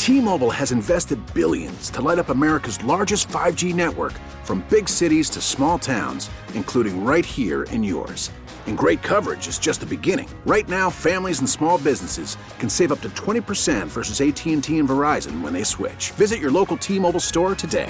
T-Mobile has invested billions to light up America's largest 5G network, from big cities to small towns, including right here in yours. And great coverage is just the beginning. Right now, families and small businesses can save up to 20% versus AT&T and Verizon when they switch. Visit your local T-Mobile store today.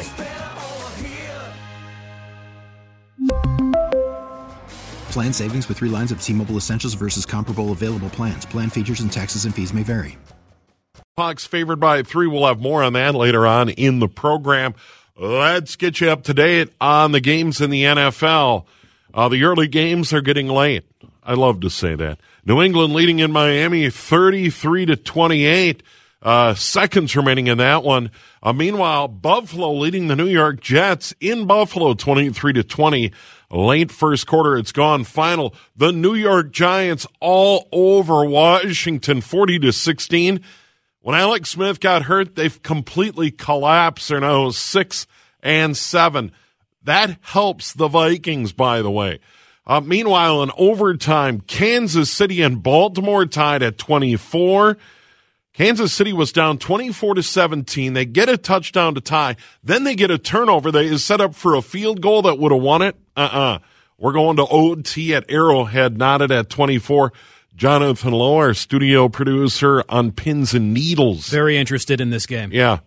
Plan savings with 3 lines of T-Mobile Essentials versus comparable available plans. Plan features and taxes and fees may vary. Hawks favored by 3. We'll have more on that later on in the program. Let's get you up to date on the games in the NFL. The early games are getting late. I love to say that. New England leading in Miami 33-28. Seconds remaining in that one. Meanwhile, Buffalo leading the New York Jets in Buffalo 23-20. Late first quarter, it's gone final. The New York Giants all over Washington 40-16. When Alex Smith got hurt, they've completely collapsed. They're now 6-7. That helps the Vikings, by the way. Meanwhile, in overtime, Kansas City and Baltimore tied at 24. Kansas City was down 24-17. They get a touchdown to tie. Then they get a turnover. They set up for a field goal that would have won it. We're going to OT at Arrowhead, knotted at 24. Jonathan Lowe, our studio producer on Pins and Needles. Very interested in this game. Yeah.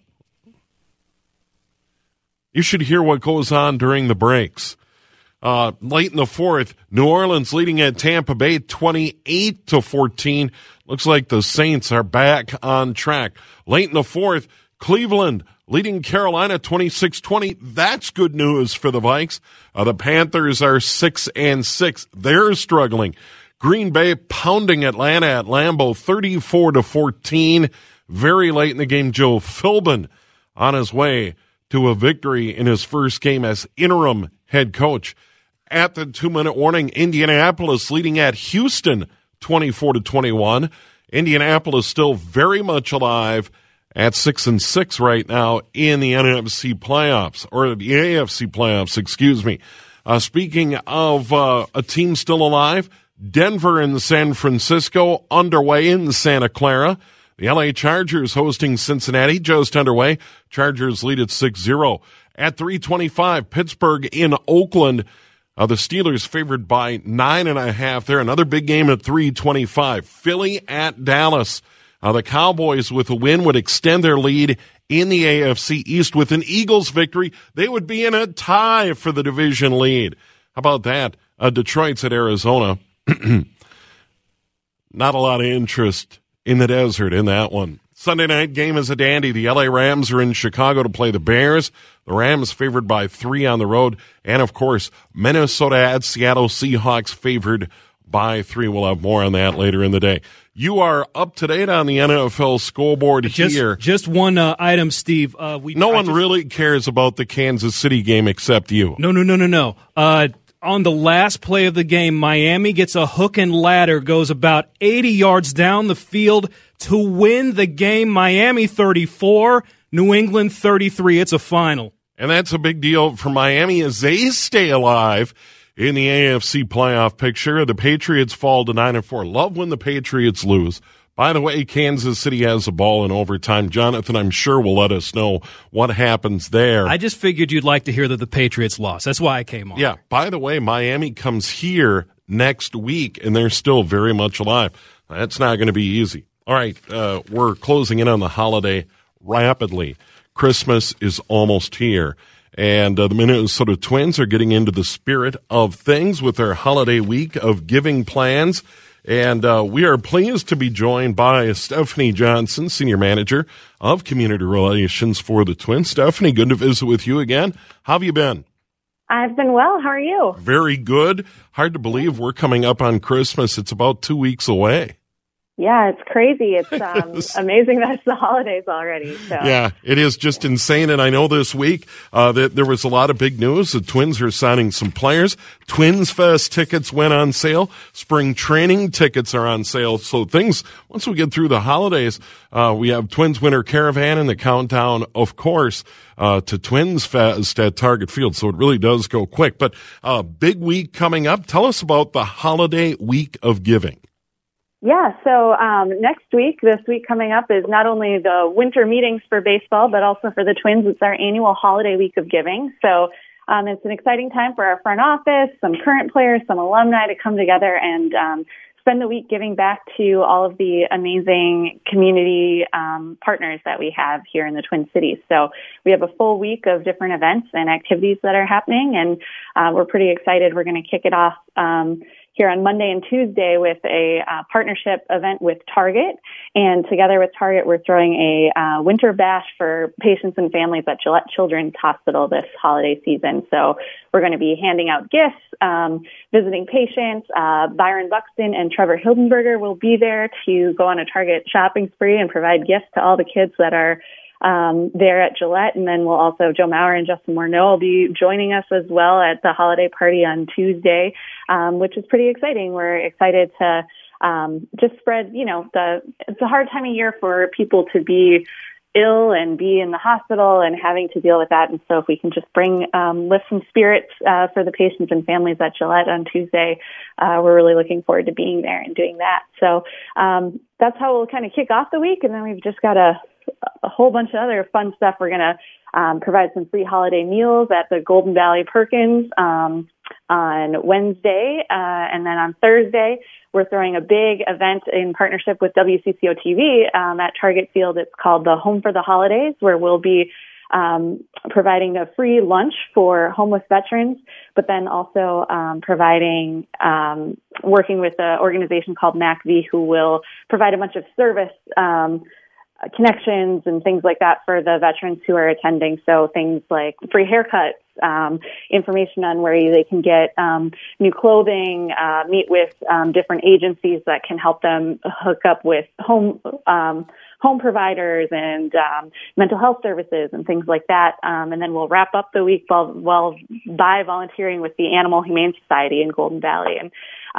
You should hear what goes on during the breaks. Late in the fourth, New Orleans leading at Tampa Bay 28-14. Looks like the Saints are back on track. Late in the fourth, Cleveland leading Carolina 26-20. That's good news for the Vikes. The Panthers are 6-6. They're struggling. Green Bay pounding Atlanta at Lambeau 34-14. Very late in the game, Joe Philbin on his way to a victory in his first game as interim head coach. At the 2-minute warning, Indianapolis leading at Houston 24-21. Indianapolis still very much alive at 6-6 right now in the NFC playoffs, or the AFC playoffs, excuse me. Speaking of a team still alive, Denver and San Francisco underway in Santa Clara. The LA Chargers hosting Cincinnati just underway. Chargers lead at 6-0. At 3:25, Pittsburgh in Oakland. The Steelers favored by 9.5 there. Another big game at 3:25. Philly at Dallas. The Cowboys with a win would extend their lead in the AFC East. With an Eagles victory, they would be in a tie for the division lead. How about that? Detroit's at Arizona. Not a lot of interest in the desert in that one. Sunday night game is a dandy. The LA Rams are in Chicago to play the Bears. The Rams favored by 3 on the road. And, of course, Minnesota at Seattle Seahawks favored by 3. We'll have more on that later in the day. You are up to date on the NFL scoreboard here. Just one item, Steve. No one really cares about the Kansas City game except you. No. On the last play of the game, Miami gets a hook and ladder, goes about 80 yards down the field to win the game. Miami 34, New England 33. It's a final. And that's a big deal for Miami as they stay alive in the AFC playoff picture. The Patriots fall to 9-4. Love when the Patriots lose. By the way, Kansas City has the ball in overtime. Jonathan, I'm sure, will let us know what happens there. I just figured you'd like to hear that the Patriots lost. That's why I came on. Yeah. By the way, Miami comes here next week, and they're still very much alive. That's not going to be easy. All right, we're closing in on the holiday rapidly. Christmas is almost here, and the Minnesota Twins are getting into the spirit of things with their holiday week of giving plans. And we are pleased to be joined by Stephanie Johnson, Senior Manager of Community Relations for the Twins. Stephanie, good to visit with you again. How have you been? I've been well. How are you? Very good. Hard to believe we're coming up on Christmas. It's about 2 weeks away. Yeah, it's crazy. It's amazing that it's the holidays already. So. Yeah, it is just insane. And I know this week that there was a lot of big news. The Twins are signing some players. Twins Fest tickets went on sale. Spring training tickets are on sale. So things, once we get through the holidays, we have Twins Winter Caravan and the countdown, of course, to Twins Fest at Target Field. So it really does go quick. But big week coming up. Tell us about the holiday week of giving. Yeah, so this week coming up is not only the winter meetings for baseball, but also for the Twins. It's our annual holiday week of giving. So it's an exciting time for our front office, some current players, some alumni to come together and spend the week giving back to all of the amazing community partners that we have here in the Twin Cities. So we have a full week of different events and activities that are happening, and we're pretty excited. We're going to kick it off here on Monday and Tuesday with a partnership event with Target. And together with Target, we're throwing a winter bash for patients and families at Gillette Children's Hospital this holiday season. So we're going to be handing out gifts, visiting patients. Byron Buxton and Trevor Hildenberger will be there to go on a Target shopping spree and provide gifts to all the kids that are there at Gillette. And then Joe Mauer and Justin Morneau will be joining us as well at the holiday party on Tuesday, which is pretty exciting. We're excited to just spread, it's a hard time of year for people to be ill and be in the hospital and having to deal with that. And so if we can just bring lift some spirits for the patients and families at Gillette on Tuesday, we're really looking forward to being there and doing that. So that's how we'll kind of kick off the week. And then we've just got a whole bunch of other fun stuff. We're going to provide some free holiday meals at the Golden Valley Perkins on Wednesday. And then on Thursday, we're throwing a big event in partnership with WCCO-TV at Target Field. It's called the Home for the Holidays, where we'll be providing a free lunch for homeless veterans, but then also providing, working with an organization called MACV, who will provide a bunch of service connections and things like that for the veterans who are attending. So things like free haircuts, information on where they can get new clothing, meet with different agencies that can help them hook up with home providers and mental health services and things like that. And then we'll wrap up the week by volunteering with the Animal Humane Society in Golden Valley and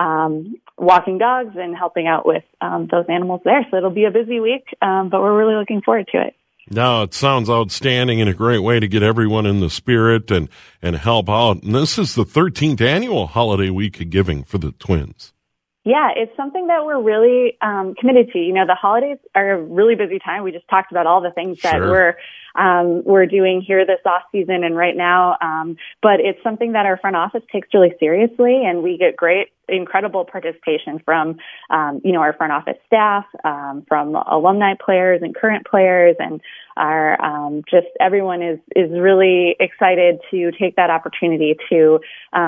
walking dogs and helping out with those animals there. So it'll be a busy week, but we're really looking forward to it. No, it sounds outstanding and a great way to get everyone in the spirit and help out. And this is the 13th annual Holiday Week of Giving for the Twins. Yeah, it's something that we're really committed to. The holidays are a really busy time. We just talked about all the things that we're doing here this off season and right now. But it's something that our front office takes really seriously, and we get incredible participation from, our front office staff, from alumni players and current players, and our just everyone is really excited to take that opportunity to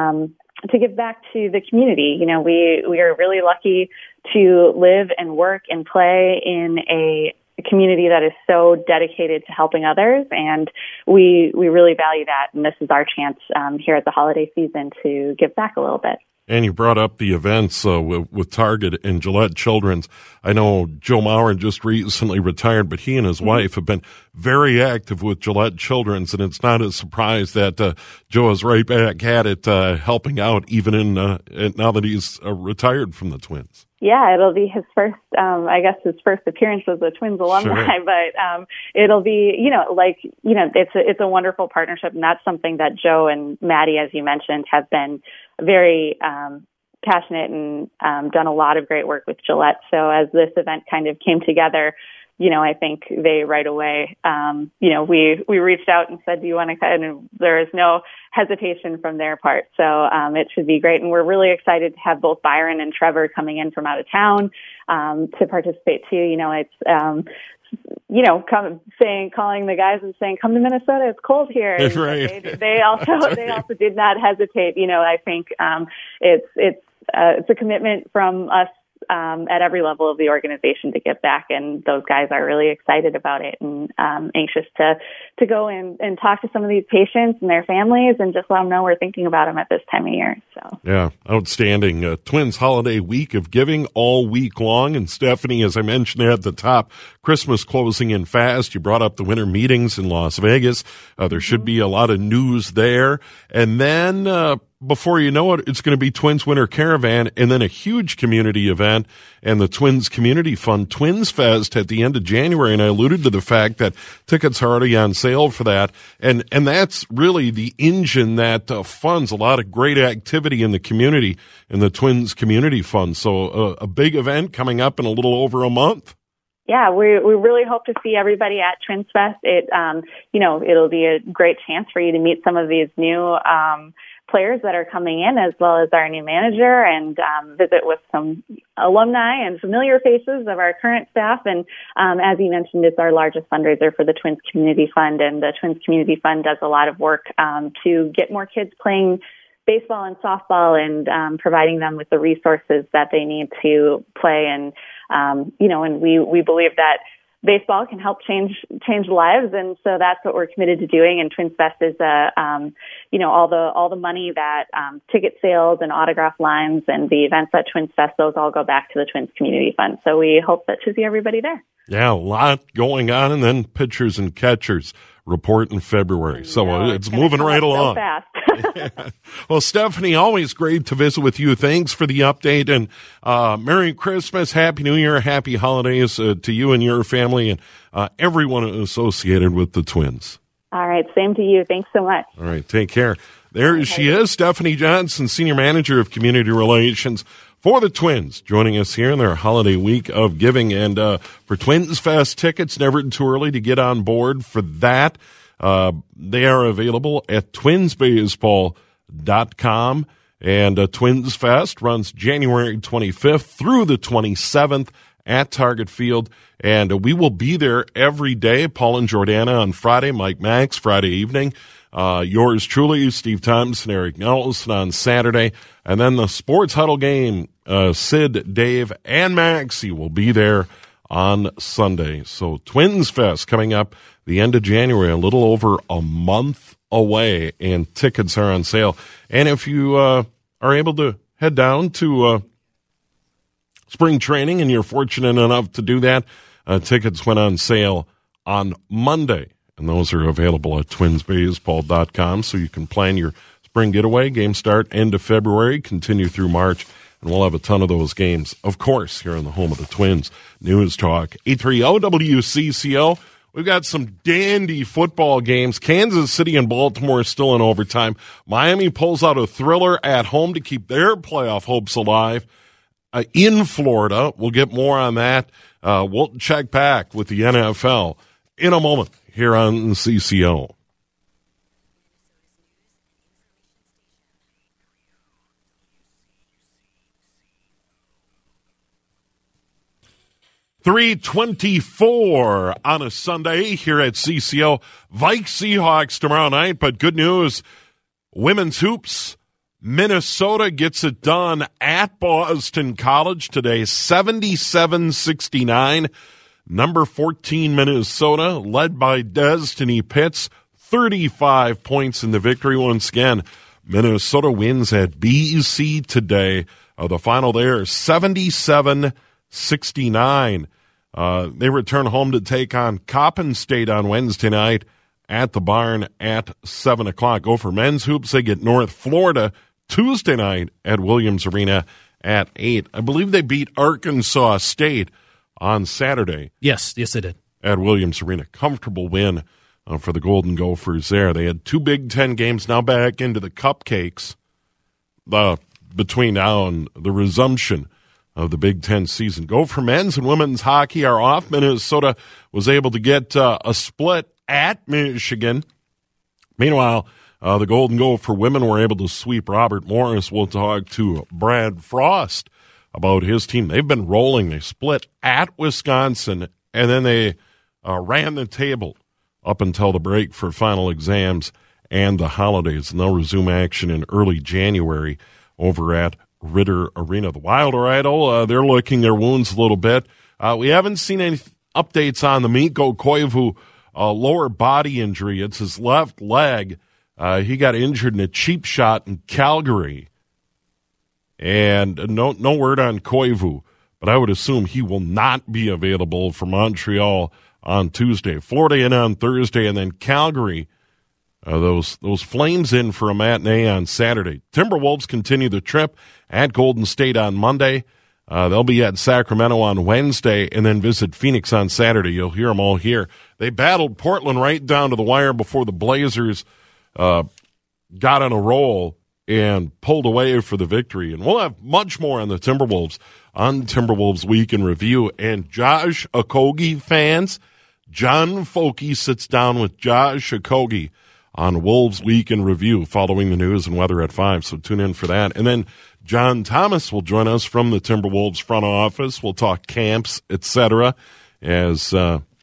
give back to the community. We are really lucky to live and work and play in a community that is so dedicated to helping others, and we really value that. And this is our chance here at the holiday season to give back a little bit. And you brought up the events with Target and Gillette Children's. I know Joe Mauer just recently retired, but he and his wife have been very active with Gillette Children's, and it's not a surprise that Joe is right back at it, helping out even in now that he's retired from the Twins. Yeah, it'll be his first, his first appearance as a Twins alumni, sure. But it'll be, it's a wonderful partnership, and that's something that Joe and Maddie, as you mentioned, have been very passionate and done a lot of great work with Gillette. So as this event kind of came together, I think they right away, we reached out and said, do you want to come? And there is no hesitation from their part. So it should be great. And we're really excited to have both Byron and Trevor coming in from out of town to participate too. Calling the guys and saying, come to Minnesota, it's cold here. And right. They also did not hesitate. I think it's a commitment from us at every level of the organization to get back, and those guys are really excited about it and anxious to go and talk to some of these patients and their families and just let them know we're thinking about them at this time of year. So yeah, outstanding. Twins Holiday Week of Giving all week long. And Stephanie, as I mentioned at the top, Christmas closing in fast. You brought up the winter meetings in Las Vegas. There should be a lot of news there. And then before you know it, it's going to be Twins Winter Caravan and then a huge community event and the Twins Community Fund Twins Fest at the end of January. And I alluded to the fact that tickets are already on sale for that. And that's really the engine that funds a lot of great activity in the community in the Twins Community Fund. So a big event coming up in a little over a month. Yeah, we really hope to see everybody at Twins Fest. It'll be a great chance for you to meet some of these new players that are coming in, as well as our new manager, and visit with some alumni and familiar faces of our current staff. And as you mentioned, it's our largest fundraiser for the Twins Community Fund, and the Twins Community Fund does a lot of work to get more kids playing baseball and softball and providing them with the resources that they need to play. And and we believe that baseball can help change lives, and so that's what we're committed to doing. And Twins Fest is all the money that ticket sales and autograph lines and the events at Twins Fest, those all go back to the Twins Community Fund. So we hope to see everybody there. Yeah, a lot going on, and then pitchers and catchers report in February. So it's moving right along. So fast. Yeah. Well, Stephanie, always great to visit with you. Thanks for the update, and Merry Christmas, Happy New Year, Happy Holidays to you and your family and everyone associated with the Twins. All right, same to you. Thanks so much. All right, take care. There she is, Stephanie Johnson, Senior Manager of Community Relations for the Twins, joining us here in their holiday week of giving. And for Twins Fest tickets, never too early to get on board for that. They are available at twinsbaseball.com. And Twins Fest runs January 25th through the 27th at Target Field. And we will be there every day. Paul and Jordana on Friday, Mike Max Friday evening. Yours truly, Steve Thompson, Eric Nelson on Saturday. And then the Sports Huddle game, Sid, Dave, and Maxie will be there on Sunday. So Twins Fest coming up the end of January, a little over a month away, and tickets are on sale. And if you are able to head down to spring training and you're fortunate enough to do that, tickets went on sale on Monday. And those are available at twinsbaseball.com, so you can plan your spring getaway. Games start end of February, continue through March, and we'll have a ton of those games, of course, here in the home of the Twins. News Talk 830 WCCO. We've got some dandy football games. Kansas City and Baltimore still in overtime. Miami pulls out a thriller at home to keep their playoff hopes alive in Florida. We'll get more on that. We'll check back with the NFL in a moment here on CCO. .324 on a Sunday here at CCO. Vikes Seahawks tomorrow night, but good news. Women's hoops. Minnesota gets it done at Boston College today, 77-69. Number 14 Minnesota, led by Destiny Pitts, 35 points in the victory. Once again, Minnesota wins at BC today. The final there, 77-69. They return home to take on Coppin State on Wednesday night at the Barn at 7 o'clock. Go for men's hoops. They get North Florida Tuesday night at Williams Arena at 8. I believe they beat Arkansas State on Saturday. Yes, they did. At Williams Arena. Comfortable win for the Golden Gophers there. They had 2 Big Ten games, now back into the cupcakes between now and the resumption of the Big Ten season. Gopher men's and women's hockey are off. Minnesota was able to get a split at Michigan. Meanwhile, the Golden Gopher women were able to sweep Robert Morris. We'll talk to Brad Frost about his team. They've been rolling. They split at Wisconsin, and then they ran the table up until the break for final exams and the holidays. And they'll resume action in early January over at Ritter Arena. The Wild are idle. They're licking their wounds a little bit. We haven't seen any updates on the Mikko Koivu lower body injury. It's his left leg. He got injured in a cheap shot in Calgary. And no word on Koivu, but I would assume he will not be available for Montreal on Tuesday. Florida in on Thursday, and then Calgary those Flames in for a matinee on Saturday. Timberwolves continue the trip at Golden State on Monday. They'll be at Sacramento on Wednesday and then visit Phoenix on Saturday. You'll hear them all here. They battled Portland right down to the wire before the Blazers got on a roll and pulled away for the victory. And we'll have much more on the Timberwolves on Timberwolves Week in Review. And Josh Okogie fans, John Folke sits down with Josh Okogie on Wolves Week in Review following the news and weather at 5, so tune in for that. And then John Thomas will join us from the Timberwolves front office. We'll talk camps, etc., as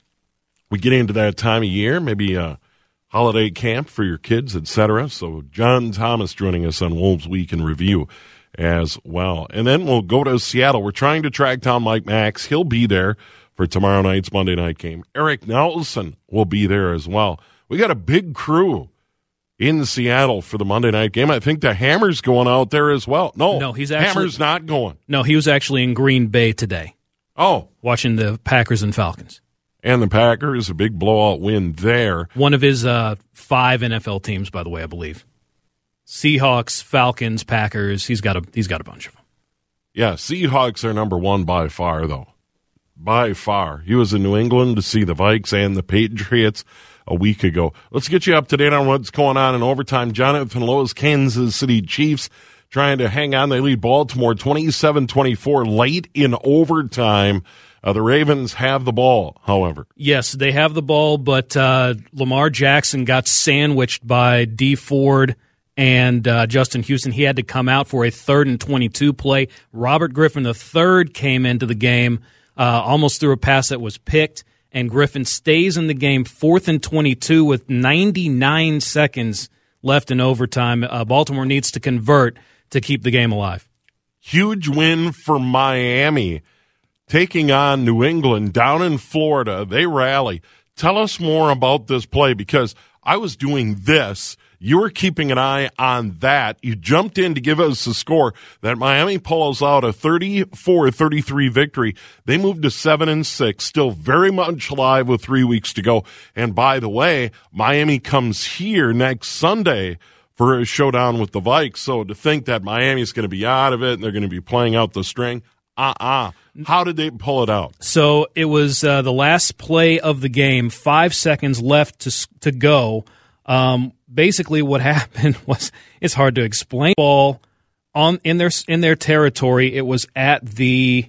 we get into that time of year, maybe a holiday camp for your kids, etc. So John Thomas joining us on Wolves Week in Review as well. And then we'll go to Seattle. We're trying to track down Mike Max. He'll be there for tomorrow night's Monday night game. Eric Nelson will be there as well. We got a big crew in Seattle for the Monday night game. I think the Hammer's going out there as well. No, he's actually, Hammer's not going. No, he was actually in Green Bay today. Oh. Watching the Packers and Falcons. And the Packers, a big blowout win there. One of his 5 NFL teams, by the way, I believe. Seahawks, Falcons, Packers. He's got a bunch of them. Yeah, Seahawks are number one by far, though. By far. He was in New England to see the Vikes and the Patriots a week ago. Let's get you up to date on what's going on in overtime. Jonathan Lowe's Kansas City Chiefs trying to hang on. They lead Baltimore 27-24 late in overtime. The Ravens have the ball, however. Yes, they have the ball, but Lamar Jackson got sandwiched by Dee Ford and Justin Houston. He had to come out for a 3rd and 22 play. Robert Griffin III came into the game, almost threw a pass that was picked, and Griffin stays in the game 4th and 22 with 99 seconds left in overtime. Baltimore needs to convert to keep the game alive. Huge win for Miami, taking on New England down in Florida. They rally. Tell us more about this play, because I was doing this. You were keeping an eye on that. You jumped in to give us a score that Miami pulls out a 34-33 victory. They moved to 7-6, still very much alive with 3 weeks to go. And by the way, Miami comes here next Sunday for a showdown with the Vikes. So to think that Miami's going to be out of it and they're going to be playing out the string, how did they pull it out? So it was the last play of the game, 5 seconds left to go. Basically, what happened was, it's hard to explain. Ball in their territory. It was at the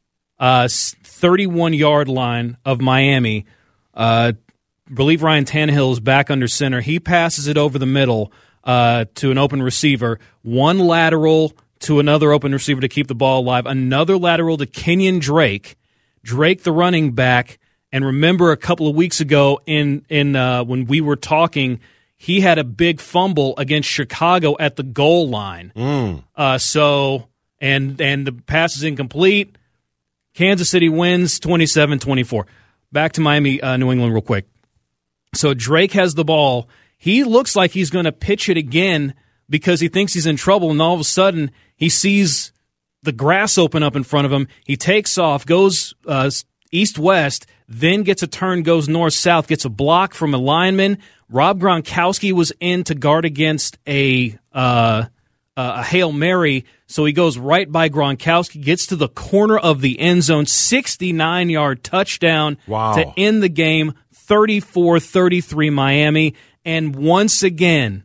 31-yard line of Miami. Believe Ryan Tannehill is back under center. He passes it over the middle to an open receiver. One lateral to another open receiver to keep the ball alive. Another lateral to Kenyon Drake. Drake, the running back. And remember, a couple of weeks ago in when we were talking, he had a big fumble against Chicago at the goal line. So the pass is incomplete. Kansas City wins 27-24. Back to Miami, New England real quick. So Drake has the ball. He looks like he's going to pitch it again because he thinks he's in trouble, and all of a sudden he sees the grass open up in front of him. He takes off, goes east-west, then gets a turn, goes north-south, gets a block from a lineman. Rob Gronkowski was in to guard against a Hail Mary, so he goes right by Gronkowski, gets to the corner of the end zone, 69-yard touchdown to end the game, 34-33 Miami. And once again,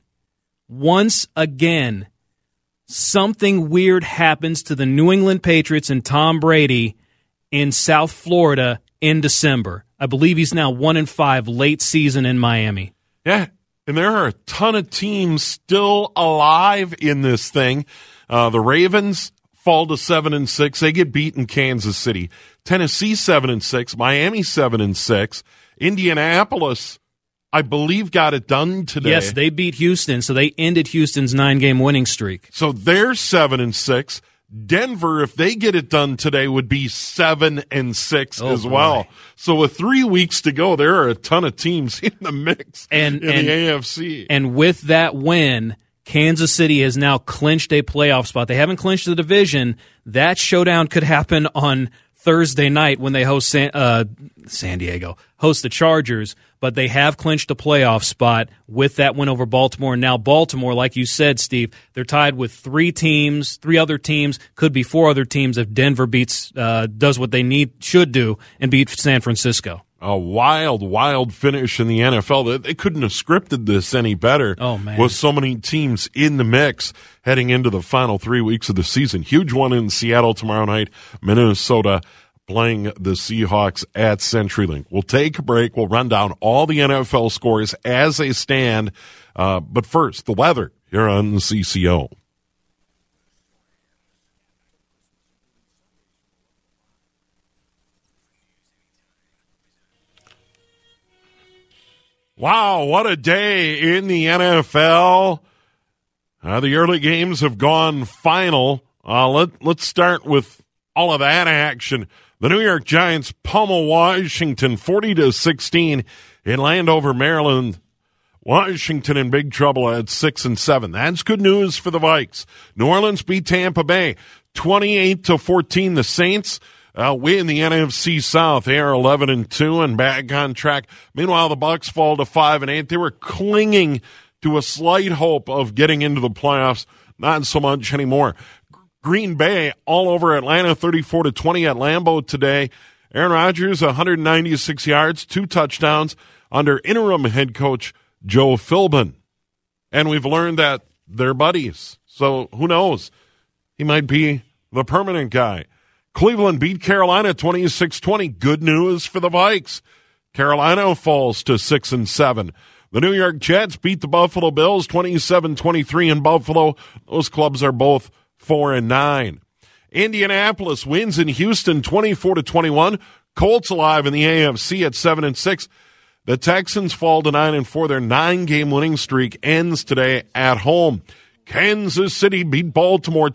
something weird happens to the New England Patriots and Tom Brady in South Florida in December. I believe he's now 1-5 late season in Miami. Yeah, and there are a ton of teams still alive in this thing. The Ravens fall to 7-6. They get beat in Kansas City. Tennessee 7-6. Miami 7-6. Indianapolis, I believe, got it done today. Yes, they beat Houston, so they ended Houston's 9-game winning streak. So they're 7-6. Denver, if they get it done today, would be 7-6 as well. Boy. So with 3 weeks to go, there are a ton of teams in the mix in the AFC. And with that win, Kansas City has now clinched a playoff spot. They haven't clinched the division. That showdown could happen on Thursday night when they host San Diego, host the Chargers, but they have clinched a playoff spot with that win over Baltimore. And now Baltimore, like you said, Steve, they're tied with three other teams, could be four other teams if Denver does what they should do and beat San Francisco. A wild finish in the NFL. They couldn't have scripted this any better. Oh, man. With so many teams in the mix heading into the final 3 weeks of the season. Huge one in Seattle tomorrow night. Minnesota playing the Seahawks at CenturyLink. We'll take a break. We'll run down all the NFL scores as they stand. But first, the weather here on the CCO. Wow, what a day in the NFL. The early games have gone final. Let's start with all of that action. The New York Giants pummel Washington 40-16 in Landover, Maryland. Washington in big trouble at 6-7. That's good news for the Vikes. New Orleans beat Tampa Bay 28-14. The Saints win the NFC South. They are 11-2 and back on track. Meanwhile, the Bucs fall to 5-8. They were clinging to a slight hope of getting into the playoffs. Not so much anymore. Green Bay all over Atlanta, 34-20 at Lambeau today. Aaron Rodgers, 196 yards, 2 touchdowns under interim head coach Joe Philbin. And we've learned that they're buddies. So who knows? He might be the permanent guy. Cleveland beat Carolina 26-20. Good news for the Vikes. Carolina falls to 6-7. The New York Jets beat the Buffalo Bills 27-23 in Buffalo. Those clubs are both 4-9. Indianapolis wins in Houston 24-21. Colts alive in the AFC at 7-6. The Texans fall to 9-4. Their 9-game winning streak ends today at home. Kansas City beat Baltimore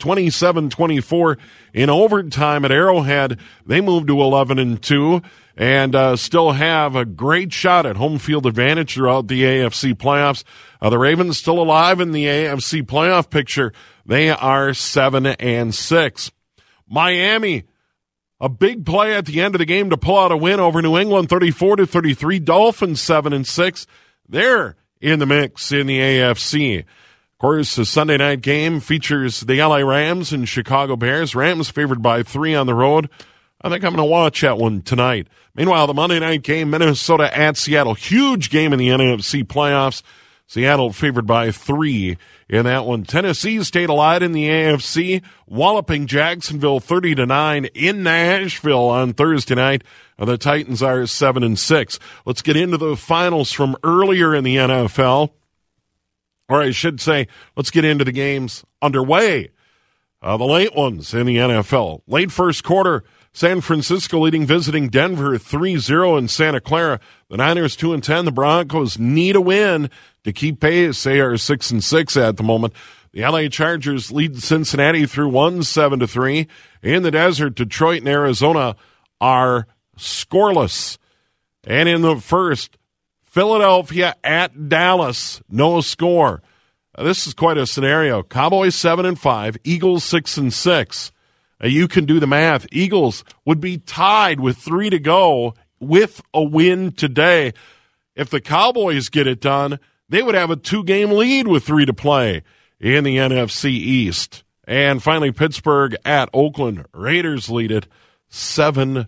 27-24 in overtime at Arrowhead. They moved to 11-2 and still have a great shot at home field advantage throughout the AFC playoffs. The Ravens still alive in the AFC playoff picture. They are 7-6. Miami, a big play at the end of the game to pull out a win over New England, 34-33. Dolphins 7-6. They're in the mix in the AFC. Of course, the Sunday night game features the LA Rams and Chicago Bears. Rams favored by 3 on the road. I think I'm going to watch that one tonight. Meanwhile, the Monday night game, Minnesota at Seattle. Huge game in the NFC playoffs. Seattle favored by 3 in that one. Tennessee stayed alive in the AFC, walloping Jacksonville 30-9 in Nashville on Thursday night. The Titans are 7-6. Let's get into the finals from earlier in the NFL. Or I should say, let's get into the games underway. The late ones in the NFL. Late first quarter, San Francisco leading visiting Denver 3-0 in Santa Clara. The Niners 2-10. The Broncos need a win to keep pace. They are 6-6 at the moment. The LA Chargers lead Cincinnati through 7-3. In the desert, Detroit and Arizona are scoreless. And in the first, Philadelphia at Dallas, no score. This is quite a scenario. Cowboys 7-5, Eagles 6-6. You can do the math. Eagles would be tied with 3 to go with a win today. If the Cowboys get it done, they would have a 2-game lead with 3 to play in the NFC East. And finally, Pittsburgh at Oakland. Raiders lead it 7-0.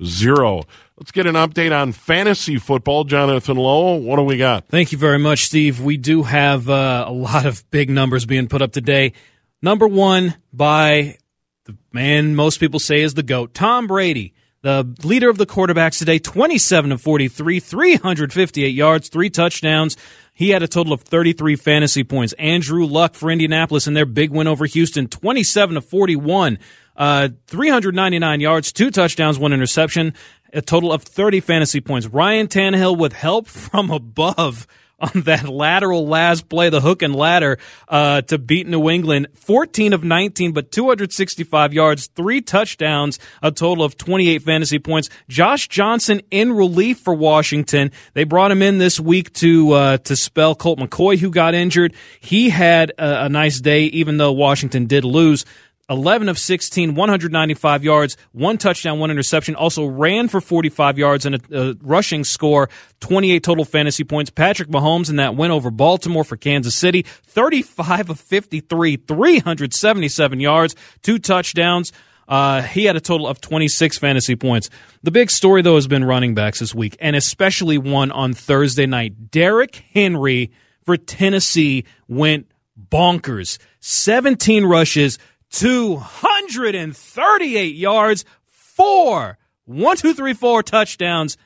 Let's get an update on fantasy football. Jonathan Lowe, what do we got? Thank you very much, Steve. We do have a lot of big numbers being put up today. Number one by the man most people say is the GOAT, Tom Brady, the leader of the quarterbacks today, 27-43, 358 yards, 3 touchdowns. He had a total of 33 fantasy points. Andrew Luck for Indianapolis in their big win over Houston, 27-41, 399 yards, 2 touchdowns, 1 interception, a total of 30 fantasy points. Ryan Tannehill with help from above on that lateral last play, the hook and ladder, to beat New England. 14 of 19, but 265 yards, 3 touchdowns, a total of 28 fantasy points. Josh Johnson in relief for Washington. They brought him in this week to spell Colt McCoy, who got injured. He had a nice day, even though Washington did lose. 11 of 16, 195 yards, 1 touchdown, 1 interception. Also ran for 45 yards and a rushing score, 28 total fantasy points. Patrick Mahomes in that win over Baltimore for Kansas City, 35 of 53, 377 yards, 2 touchdowns. He had a total of 26 fantasy points. The big story, though, has been running backs this week, and especially one on Thursday night. Derrick Henry for Tennessee went bonkers. 17 rushes, 238 yards, 4 touchdowns,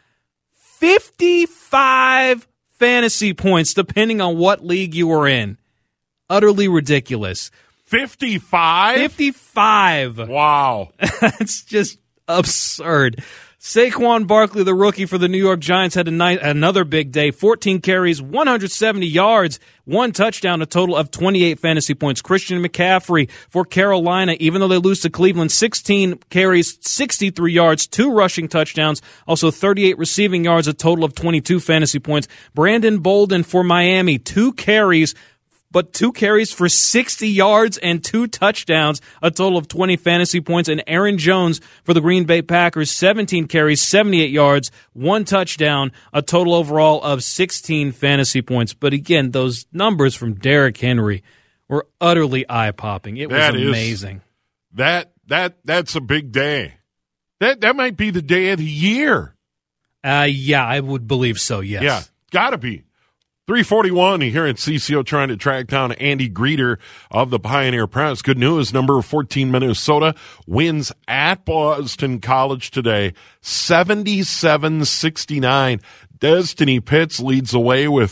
55 fantasy points, depending on what league you were in. Utterly ridiculous. 55? 55. Wow. It's just absurd. Saquon Barkley, the rookie for the New York Giants, had another big day. 14 carries, 170 yards, 1 touchdown, a total of 28 fantasy points. Christian McCaffrey for Carolina, even though they lose to Cleveland, 16 carries, 63 yards, 2 rushing touchdowns, also 38 receiving yards, a total of 22 fantasy points. Brandon Bolden for Miami, 2 carries for 60 yards and 2 touchdowns, a total of 20 fantasy points. And Aaron Jones for the Green Bay Packers, 17 carries, 78 yards, 1 touchdown, a total overall of 16 fantasy points. But again, those numbers from Derrick Henry were utterly eye-popping. It was amazing. That's a big day. That might be the day of the year. Yeah, I would believe so, yes. Yeah, gotta be. 341 here at CCO trying to track down Andy Greeter of the Pioneer Press. Good news, number 14 Minnesota wins at Boston College today, 77-69. Destiny Pitts leads the way with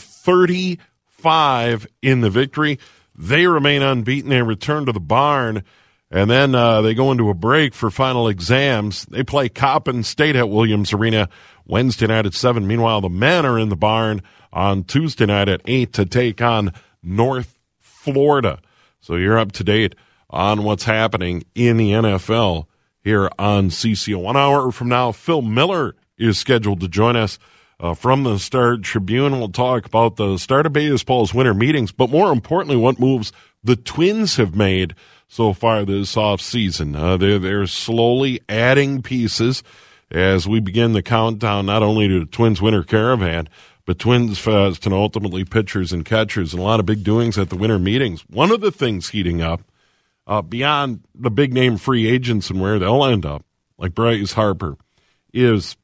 35 in the victory. They remain unbeaten. They return to the barn, and then they go into a break for final exams. They play Coppin State at Williams Arena Wednesday night at 7. Meanwhile, the men are in the barn on Tuesday night at 8 to take on North Florida. So you're up to date on what's happening in the NFL here on CCO. 1 hour from now, Phil Miller is scheduled to join us from the Star Tribune. We'll talk about the start of baseball's winter meetings, but more importantly, what moves the Twins have made so far this offseason. They're slowly adding pieces as we begin the countdown not only to the Twins winter caravan, but Twins Fest and ultimately pitchers and catchers and a lot of big doings at the winter meetings. One of the things heating up, beyond the big-name free agents and where they'll end up, like Bryce Harper, is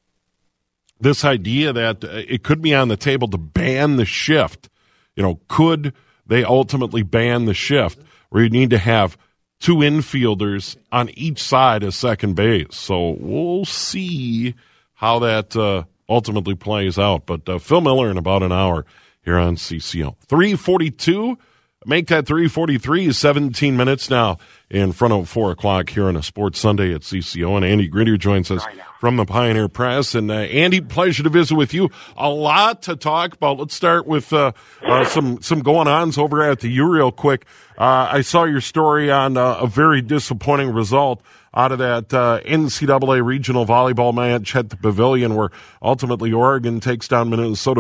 this idea that it could be on the table to ban the shift. You know, could they ultimately ban the shift where you need to have 2 infielders on each side of second base? So we'll see how that ultimately plays out. But Phil Miller in about an hour here on CCO. 3:42. Make that 3:43, 17 minutes now in front of 4 o'clock here on a Sports Sunday at CCO. And Andy Greeter joins us from the Pioneer Press. And Andy, pleasure to visit with you. A lot to talk about. Let's start with some going-ons over at the U real quick. I saw your story on a very disappointing result out of that NCAA regional volleyball match at the Pavilion, where ultimately Oregon takes down Minnesota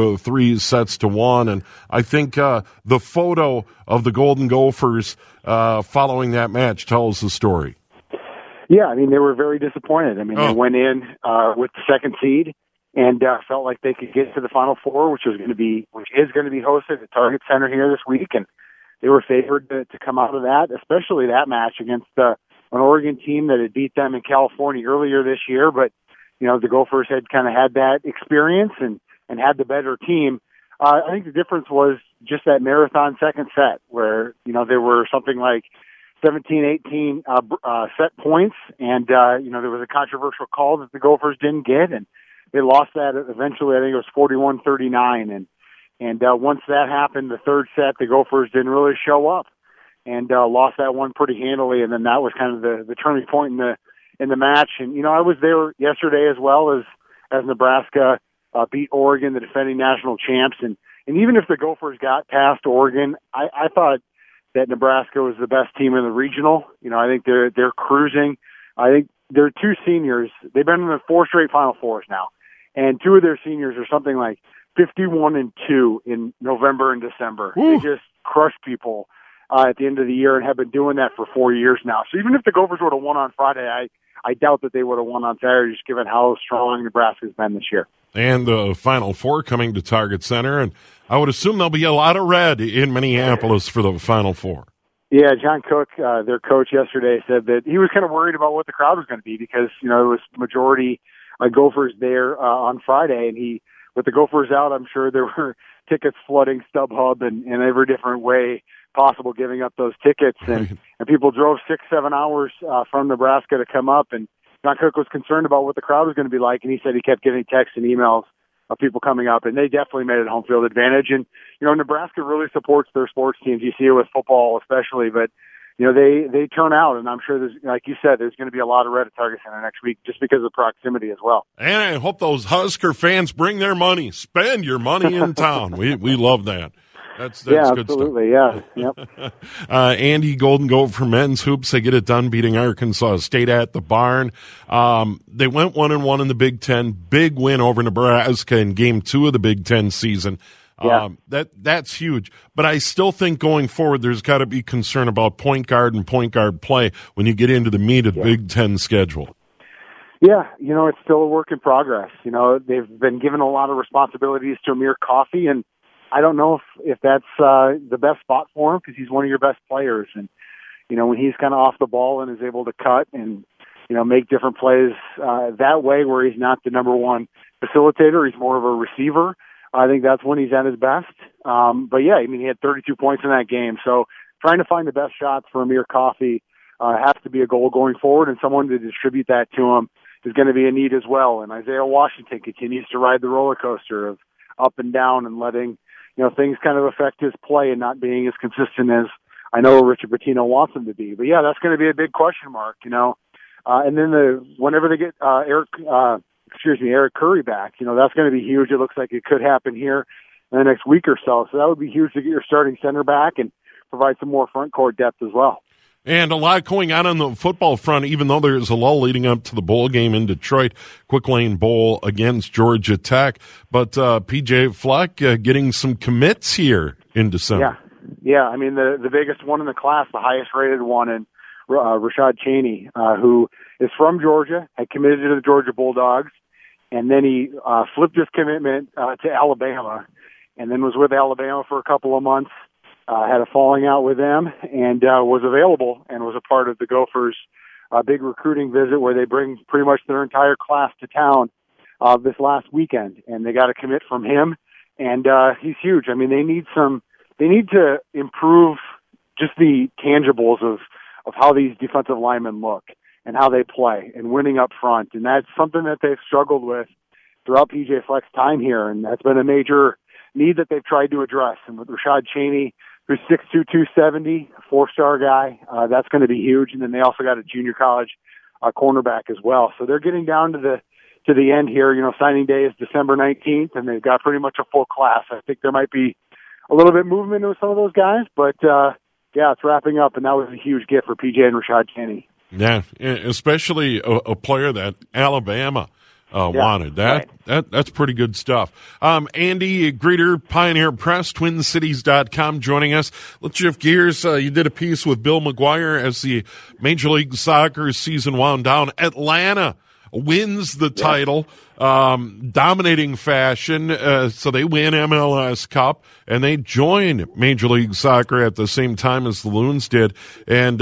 3-1. And I think the photo of the Golden Gophers following that match tells the story. Yeah, I mean, they were very disappointed. I mean, They went in with the 2nd seed and felt like they could get to the Final Four, which is going to be hosted at Target Center here this week, and they were favored to come out of that, especially that match against an Oregon team that had beat them in California earlier this year. But, you know, the Gophers had kind of had that experience and had the better team. I think the difference was just that marathon second set where, you know, there were something like 17, 18 set points. And, you know, there was a controversial call that the Gophers didn't get. And they lost that eventually. I think it was 41-39. And once that happened, the third set, the Gophers didn't really show up and lost that one pretty handily. And then that was kind of the turning point in the match. And, you know, I was there yesterday as well as Nebraska beat Oregon, the defending national champs. And even if the Gophers got past Oregon, I thought that Nebraska was the best team in the regional. You know, I think they're cruising. I think their 2 seniors, they've been in the 4 straight Final Fours now. And 2 of their seniors are something like 51-2 in November and December. They just crushed people at the end of the year and have been doing that for 4 years now. So even if the Gophers would have won on Friday, I doubt that they would have won on Saturday, just given how strong Nebraska's been this year. And the Final Four coming to Target Center, and I would assume there'll be a lot of red in Minneapolis for the Final Four. Yeah, John Cook, their coach yesterday, said that he was kind of worried about what the crowd was going to be because, you know, it was majority Gophers there on Friday, and with the Gophers out, I'm sure there were tickets flooding StubHub and every different way possible, giving up those tickets, and people drove 6-7 hours from Nebraska to come up, and John Cook was concerned about what the crowd was going to be like, and he said he kept getting texts and emails of people coming up, and they definitely made it home field advantage. And, you know, Nebraska really supports their sports teams. You see it with football especially, but, you know, they turn out, and I'm sure there's, like you said, there's going to be a lot of red at Target Center next week just because of proximity as well. And I hope those Husker fans bring their money. Spend your money in town. We love that. That's good absolutely, stuff. Yeah, yep. Andy, Golden Gopher men's hoops, they get it done beating Arkansas State at the Barn. They went 1-1 in the Big Ten. Big win over Nebraska in Game 2 of the Big Ten season. Yeah. That's huge. But I still think going forward, there's got to be concern about point guard and point guard play when you get into the meat of the Big Ten schedule. Yeah, you know, it's still a work in progress. You know, they've been given a lot of responsibilities to Amir Coffey, and I don't know if that's the best spot for him because he's one of your best players. And, you know, when he's kind of off the ball and is able to cut and, you know, make different plays that way where he's not the number one facilitator, he's more of a receiver, I think that's when he's at his best. But, yeah, I mean, he had 32 points in that game. So trying to find the best shots for Amir Coffey has to be a goal going forward, and someone to distribute that to him is going to be a need as well. And Isaiah Washington continues to ride the roller coaster of up and down and letting, you know, things kind of affect his play and not being as consistent as I know Richard Pitino wants him to be. But yeah, that's going to be a big question mark, you know. And then whenever they get Eric Curry back, you know, that's going to be huge. It looks like it could happen here in the next week or so. So that would be huge to get your starting center back and provide some more front court depth as well. And a lot going on the football front, even though there's a lull leading up to the bowl game in Detroit, Quick Lane Bowl against Georgia Tech. But PJ Fleck getting some commits here in December. Yeah. I mean, the biggest one in the class, the highest rated one, and Rashad Cheney, who is from Georgia, had committed to the Georgia Bulldogs, and then he flipped his commitment to Alabama, and then was with Alabama for a couple of months. Had a falling out with them and was available and was a part of the Gophers' big recruiting visit where they bring pretty much their entire class to town this last weekend. And they got a commit from him, and he's huge. I mean, they need to improve just the tangibles of how these defensive linemen look and how they play and winning up front. And that's something that they've struggled with throughout PJ Fleck's time here, and that's been a major need that they've tried to address. And with Rashad Cheney, who's 6'2", 270, four-star guy, that's going to be huge. And then they also got a junior college cornerback as well. So they're getting down to the end here. You know, signing day is December 19th, and they've got pretty much a full class. I think there might be a little bit movement with some of those guys, but yeah, it's wrapping up, and that was a huge gift for PJ and Rashad Cheney. Yeah, especially a player that Alabama wanted. That's pretty good stuff. Andy Greeter, Pioneer Press, TwinCities.com, joining us. Let's shift gears. You did a piece with Bill McGuire as the Major League Soccer season wound down. Atlanta wins the title, dominating fashion. So they win MLS Cup, and they join Major League Soccer at the same time as the Loons did. And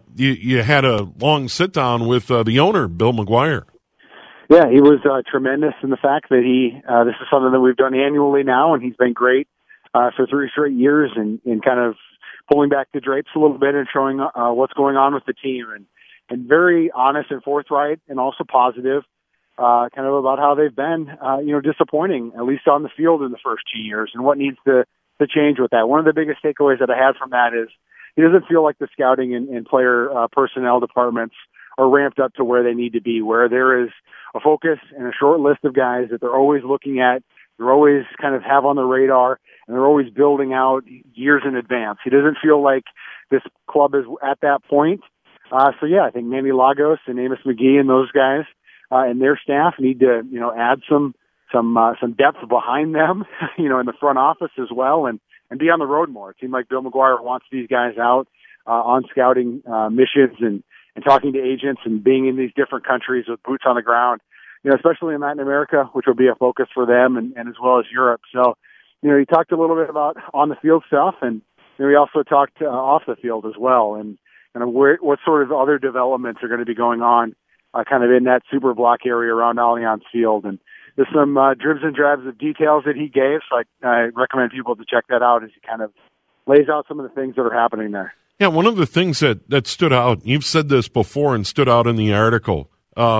you had a long sit-down with the owner, Bill McGuire. Yeah, he was tremendous in the fact that this is something that we've done annually now, and he's been great for 3 straight years and kind of pulling back the drapes a little bit and showing what's going on with the team, and very honest and forthright and also positive kind of about how they've been, disappointing, at least on the field in the first 2 years, and what needs to change with that. One of the biggest takeaways that I had from that is he doesn't feel like the scouting and player personnel departments are ramped up to where they need to be, where there is a focus and a short list of guys that they're always looking at, they're always kind of have on the radar, and they're always building out years in advance. He doesn't feel like this club is at that point. So yeah, I think Manny Lagos and Amos McGee and those guys and their staff need to, add some depth behind them, in the front office as well, and and be on the road more. It seemed like Bill McGuire wants these guys out on scouting missions and talking to agents and being in these different countries with boots on the ground, especially in Latin America, which will be a focus for them, and as well as Europe. So, he talked a little bit about on the field stuff, and we also talked off the field as well, and what sort of other developments are going to be going on kind of in that super block area around Allianz Field. And there's some dribs and drabs of details that he gave, so I recommend people to check that out as he kind of lays out some of the things that are happening there. Yeah, one of the things that stood out, you've said this before and stood out in the article,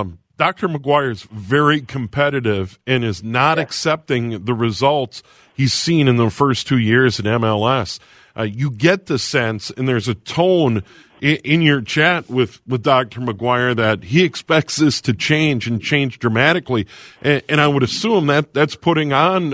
Dr. McGuire's very competitive and is not accepting the results he's seen in the first 2 years in MLS. You get the sense, and there's a tone in your chat with Dr. McGuire that he expects this to change and change dramatically. And I would assume that's putting on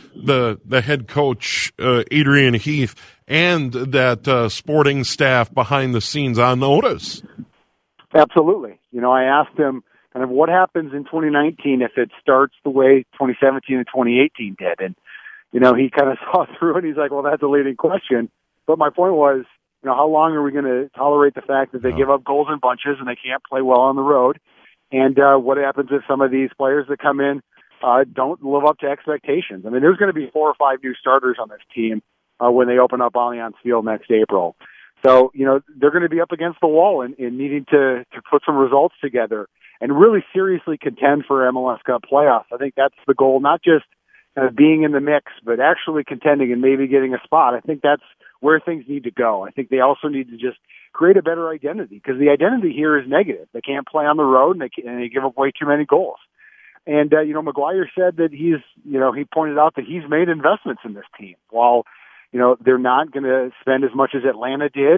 the head coach, Adrian Heath, and that sporting staff behind the scenes on notice. Absolutely. I asked him kind of what happens in 2019 if it starts the way 2017 and 2018 did. And, he kind of saw through it. He's like, well, that's a leading question. But my point was, how long are we going to tolerate the fact that they give up goals in bunches and they can't play well on the road? And what happens if some of these players that come in don't live up to expectations? I mean, there's going to be 4 or 5 new starters on this team when they open up Allianz Field next April. So, they're going to be up against the wall and needing to put some results together and really seriously contend for MLS Cup playoffs. I think that's the goal, not just being in the mix, but actually contending and maybe getting a spot. I think that's where things need to go. I think they also need to just create a better identity, because the identity here is negative. They can't play on the road, and they give up way too many goals. And, McGuire said that he pointed out that he's made investments in this team. While, they're not going to spend as much as Atlanta did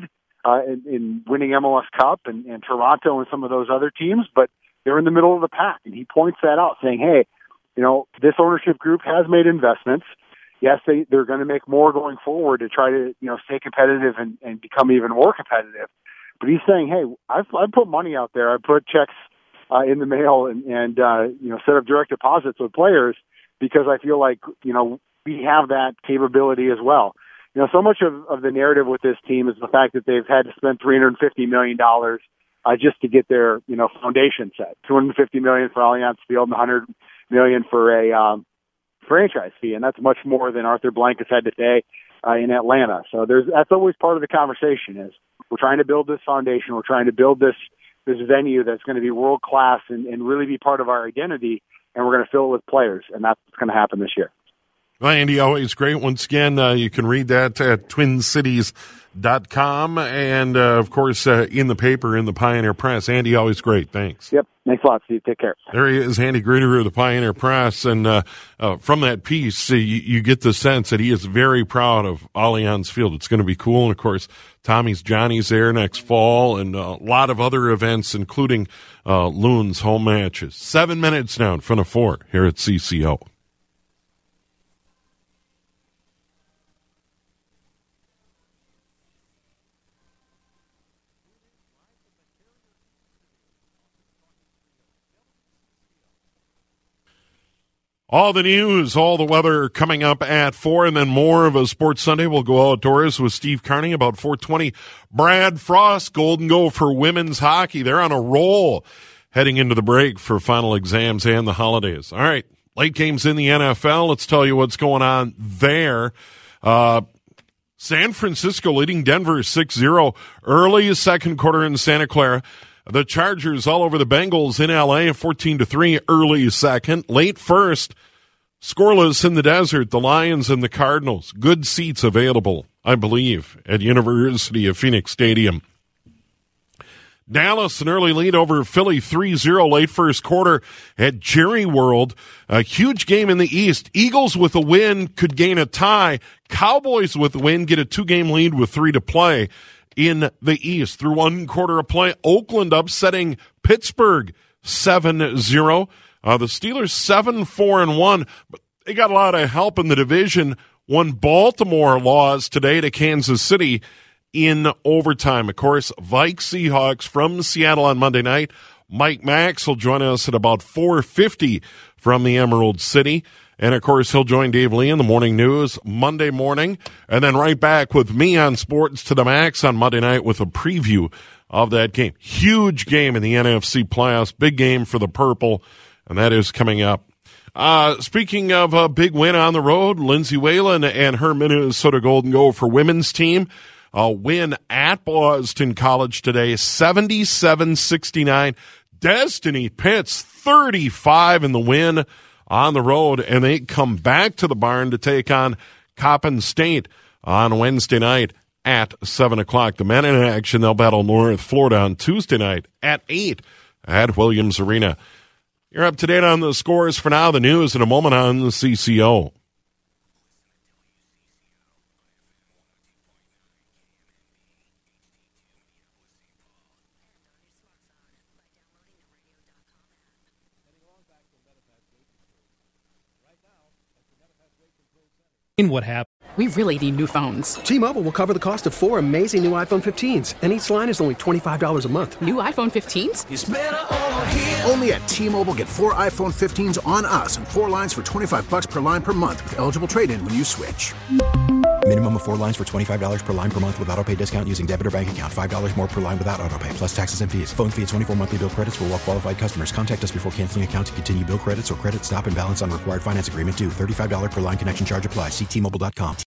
in winning MLS Cup and Toronto and some of those other teams, but they're in the middle of the pack. And he points that out, saying, hey, this ownership group has made investments. Yes, they're going to make more going forward to try to, stay competitive and become even more competitive. But he's saying, hey, I've put money out there. I put checks in the mail and set up direct deposits with players because I feel like, we have that capability as well. So much of the narrative with this team is the fact that they've had to spend $350 million just to get their, foundation set. $250 million for Allianz Field and $100 million for a franchise fee, and that's much more than Arthur Blank has had to pay in Atlanta. So that's always part of the conversation is we're trying to build this foundation. We're trying to build this venue that's going to be world class and really be part of our identity, and we're going to fill it with players, and that's what's going to happen this year. Well, Andy, always great. Once again, you can read that at twincities.com and, of course, in the paper, in the Pioneer Press. Andy, always great. Thanks. Yep. Thanks a lot, Steve. Take care. There he is, Andy Greder of the Pioneer Press. And from that piece, you get the sense that he is very proud of Allianz Field. It's going to be cool. And, of course, Tommy's Johnny's there next fall and a lot of other events, including Loon's home matches. 7 minutes now in front of 4 here at CCO. All the news, all the weather coming up at 4, and then more of a Sports Sunday. We'll go outdoors with Steve Carney about 4:20. Brad Frost, Golden Gopher women's hockey. They're on a roll heading into the break for final exams and the holidays. All right, late games in the NFL. Let's tell you what's going on there. San Francisco leading Denver 6-0. Early second quarter in Santa Clara. The Chargers all over the Bengals in L.A., 14-3, early second. Late first, scoreless in the desert, the Lions and the Cardinals. Good seats available, I believe, at University of Phoenix Stadium. Dallas, an early lead over Philly, 3-0, late first quarter at Jerry World. A huge game in the East. Eagles with a win could gain a tie. Cowboys with a win get a 2-game lead with 3 to play. In the East, through 1 quarter of play, Oakland upsetting Pittsburgh 7-0. The Steelers 7-4-1, but they got a lot of help in the division. Won Baltimore lost today to Kansas City in overtime. Of course, Vikes Seahawks from Seattle on Monday night. Mike Max will join us at about 4:50 from the Emerald City. And, of course, he'll join Dave Lee in the morning news Monday morning. And then right back with me on Sports to the Max on Monday night with a preview of that game. Huge game in the NFC playoffs. Big game for the Purple. And that is coming up. Speaking of a big win on the road, Lindsay Whalen and her Minnesota Golden Gopher women's team win at Boston College today, 77-69. Destiny Pitts, 35 in the win on the road, and they come back to the barn to take on Coppin State on Wednesday night at 7 o'clock. The men in action, they'll battle North Florida on Tuesday night at 8 at Williams Arena. You're up to date on the scores for now. The news in a moment on the CCO. What happened? We really need new phones. T-Mobile will cover the cost of 4 amazing new iPhone 15s, and each line is only $25 a month. New iPhone 15s? It's better over here. Only at T-Mobile, get 4 iPhone 15s on us and 4 lines for $25 per line per month with eligible trade-in when you switch. Minimum of 4 lines for $25 per line per month with autopay discount using debit or bank account. $5 more per line without autopay, plus taxes and fees. Phone fee at 24 monthly bill credits for well-qualified customers. Contact us before canceling account to continue bill credits or credit stop and balance on required finance agreement due. $35 per line connection charge applies. See T-Mobile.com.